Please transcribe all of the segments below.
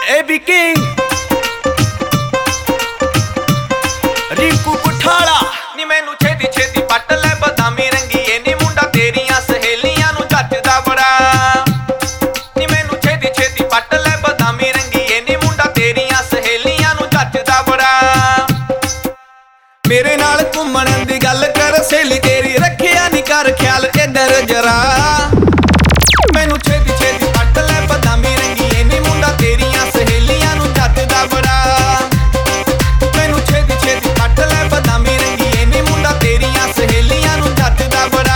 AB King Riku ਪਠਾਲਾ ਨੀ ਮੈਨੂੰ ਛੇਤੀ ਛੇਤੀ ਪੱਟ ਲੈ ਬਦਾਮੀ ਰੰਗੀਏ ਨੀ ਮੁੰਡਾ ਤੇਰੀਆਂ ਸਹੇਲੀਆਂ ਨੂੰ ਜੱਜਦਾ ਬੜਾ ਨੀ ਮੈਨੂੰ ਛੇਤੀ ਛੇਤੀ ਪੱਟ ਲੈ ਬਦਾਮੀ ਰੰਗੀਏ ਨੀ ਮੁੰਡਾ ਤੇਰੀਆਂ ਸਹੇਲੀਆਂ ਨੂੰ ਜੱਜਦਾ ਬੜਾ ਮੇਰੇ ਨਾਲ ਘੁੰਮਣ ਦੀ ਗੱਲ ਕਰ ਸਹੇਲੀ ਤੇਰੀ ਰੱਖਿਆ ਨੀ ਕਰ ਖਿਆਲ ਇੱਧਰ ਜਰਾ ਮੈਨੂੰ ਛੇਤੀ ਛੇਤੀ ਪੱਟ ਲੈ ਬਦਾਮੀ ਰੰਗੀਏ ਨੀ ਮੁੰਡਾ ਤੇਰੀਆਂ ਸਹੇਲੀਆਂ ਨੂੰ ਜੱਜਦਾ ਬੜਾ ਮੈਨੂੰ ਛੇਤੀ ਛੇਤੀ ਪੱਟ ਲੈ ਬਦਾਮੀ ਰੰਗੀਏ ਨੀ ਮੁੰਡਾ ਤੇਰੀਆਂ ਸਹੇਲੀਆਂ ਨੂੰ ਜੱਜਦਾ ਬੜਾ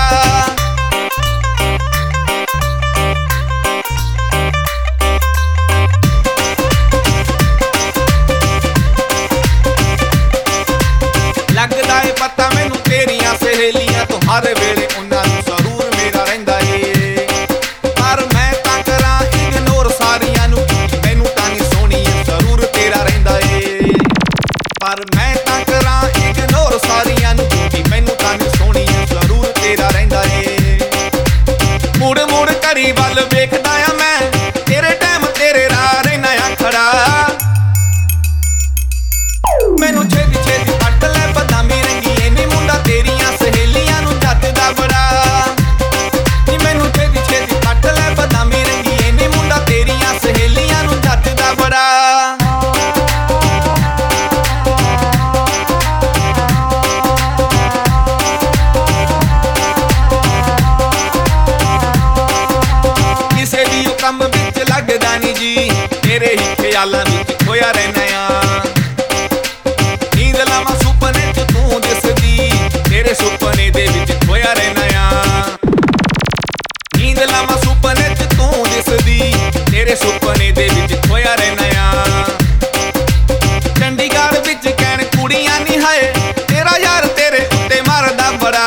ਲੱਗਦਾ ਏ ਪਤਾ ਮੈਨੂੰ ਤੇਰੀਆਂ ਸਹੇਲੀਆਂ ਤੋਂ ਹਰ ਵੇਲੇ ਉਹਨਾਂ ਨੂੰ ਜ਼ਰੂਰ ਮੇਰਾ ਰਹਿੰਦਾ ਏ ਪਰ ਮੈਂ ਤਾਂ ਕਰਾਂ ਇਗਨੋਰ ਸਾਰੀਆਂ ਨੂੰ ਮੈਨੂੰ ਤਾਂ ਨਹੀਂ ਸੋਹਣੀਏ ਜ਼ਰੂਰ ਤੇਰਾ ਰਹਿੰਦਾ ਏ ਪਰ ਮੈਂ ਤਾਂ ਕਰਾਂ ਇਗਨੋਰ ਸਾਰੀਆਂ ਨੂੰ ਮੈਨੂੰ ਤਾਂ ਨਹੀਂ ਸੋਹਣੀਏ ਜ਼ਰੂਰ ਤੇਰਾ ਰਹਿੰਦਾ ਏ ਮੁੜ ਮੁੜ ਘੜੀ ਵੱਲ ਵੇਖਦਾ ਆ ਮੈਂ ਤੇਰੇ ਟਾਈਮ ਤੇਰੇ ਰਾਹ ਰਹਿਣਾ ਆ ਖੜਾ ਮੈਨੂੰ ਛੇਤੀ ਛੇਤੀ ਪੱਟ ਲੈ ਬਦਾਮੀ ਰੰਗੀਏ ਨੀ ਮੁੰਡਾ ਤੇਰੀਆਂ ਸਹੇਲੀਆਂ ਨੂੰ ਜੱਜਦਾ ਬੜਾ ਨੀ ਮੈਨੂੰ ਛੇਤੀ ਛੇਤੀ ਪੱਟ ਲੈ ਬਦਾਮੀ ਰੰਗੀਏ ਨੀ ਮੁੰਡਾ ਤੇਰੀਆਂ ਸਹੇਲੀਆਂ ਨੂੰ ਜੱਜਦਾ ਬੜਾ ਕਿਸੇ ਦੀ ਉਹ ਕੰਮ ਵਿੱਚ ਲੱਗਦਾ ਨੀ ਜੀ ਤੇਰੇ ਹੀ ਖਿਆਲਾਂ ਵਿੱਚ ਖੋਇਆ ਰਹਿਣਾ ਆ ਨੀਂਦ ਲਾਵਾਂ ਸੁਪਨੇ ਚ ਤੂੰ ਦਿਸਦੀ ਤੇਰੇ ਸੁਪਨੇ ਦੇ ਵਿੱਚ ਖੋਇਆ ਰਹਿਣਾ ਆ ਨੀਂਦ ਲਾਵਾਂ ਸੁਪਨੇ ਚ ਤੂੰ ਦਿਸਦੀ ਤੇਰੇ ਸੁਪਨੇ ਦੇ ਵਿੱਚ ਖੋਇਆ ਰਹਿਣਾ ਆ ਚੰਡੀਗੜ੍ਹ ਵਿੱਚ ਕਹਿਣ ਕੁੜੀਆਂ ਨੀ ਹਾਏ ਤੇਰਾ ਯਾਰ ਤੇਰੇ ਉੱਤੇ ਮਾਰਦਾ ਬੜਾ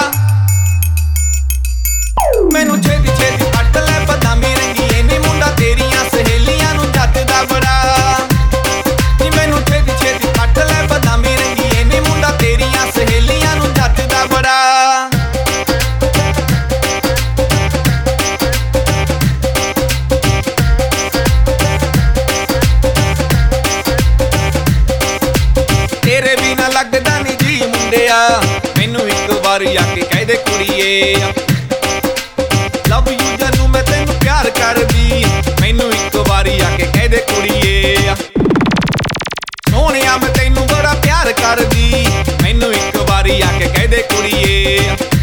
ਮੈਨੂੰ ਛੇਤੀ ਛੇਤੀ ਪੱਟ ਲੈ ਬਦਾਮੀ ਰੰਗੀਏ ਨੀ ਮੁੰਡਾ ਤੇਰੀਆਂ ਸਹੇਲੀਆਂ ਨੂੰ ਜੱਜਦਾ ਬੜਾ ਨੀ ਮੈਨੂੰ ਛੇਤੀ ਛੇਤੀ ਪੱਟ ਲੈ ਬਦਾਮੀ ਰੰਗੀਏ ਨੀ ਮੁੰਡਾ ਤੇਰੀਆਂ ਸਹੇਲੀਆਂ ਨੂੰ ਜੱਜਦਾ ਬੜਾ ਤੇਰੇ ਬਿਨਾ ਲੱਗਦਾ ਨੀ ਜੀ ਮੁੰਡਿਆ ਮੈਨੂੰ ਇੱਕ ਵਾਰੀ ਆ ਕੇ ਕਹਿ ਦੇ ਕੁੜੀਏ ਲਵ ਯੂ ਜਾਨੂ ਮੈਂ ਤੈਨੂੰ ਪਿਆਰ ਕਰਦੀ ਮੈਨੂੰ ਇੱਕ ਵਾਰੀ ਆ ਕੇ ਕਹਿ ਦੇ ਕੁੜੀਏ ਸੋਹਣਿਆ ਮੈਂ ਤੈਨੂੰ ਬੜਾ ਪਿਆਰ ਕਰਦੀ ਮੈਨੂੰ ਇੱਕ ਵਾਰੀ ਆ ਕੇ ਕਹਿ ਦੇ ਕੁੜੀਏ